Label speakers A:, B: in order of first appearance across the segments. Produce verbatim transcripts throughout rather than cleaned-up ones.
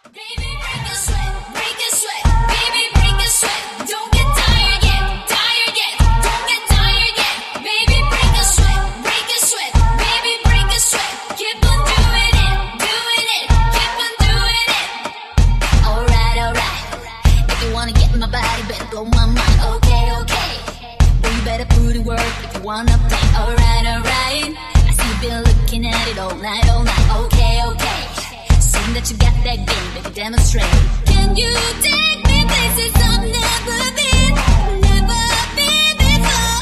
A: Baby, break a sweat, break a sweat. Baby, break a sweat. Don't get tired yet, tired yet. Don't get tired yet. Baby, break a sweat, break a sweat. Baby, break a sweat. Keep on doing it, doing it. Keep on doing it. Alright, alright. If you wanna get in my body, better blow my mind. Okay, okay. Well, you better put in work if you wanna play. Alright, alright. I see you been looking at it all night, all night. Okay, okay. Saying that you got that game, baby, demonstrate. Can you take me places I've never been, never been before?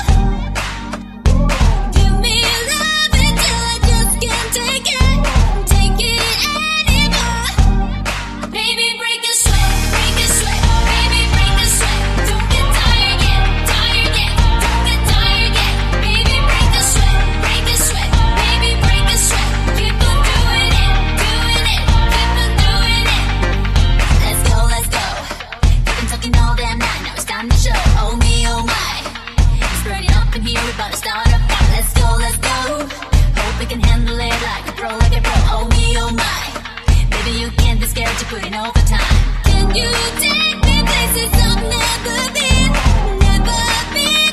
A: Give me love until I just can't take it, take it anymore. Baby, break a sweat, break a sweat. Baby, break a sweat. Don't get tired yet, tired yet. Don't get tired yet. Baby, break a sweat, break a sweat. Baby, break a sweat. Keep on doing it, doing it. Keep on doing it. Let's go, let's go. You've been talking all damn night, now it's time to show. Oh me, oh my. It's burning up in here, we about to start a fire. Let's go, let's go. Hope we can handle it like a pro, like a pro. Oh me, oh my. Baby, you can't be scared to put in overtime. Can you take me places I've never been, never been?